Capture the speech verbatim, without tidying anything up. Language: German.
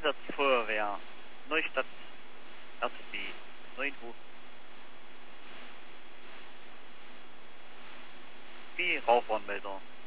Einsatzfeuerwehr, Neustadt, R T B, neun Uhr. Die Rauchwarnmelder.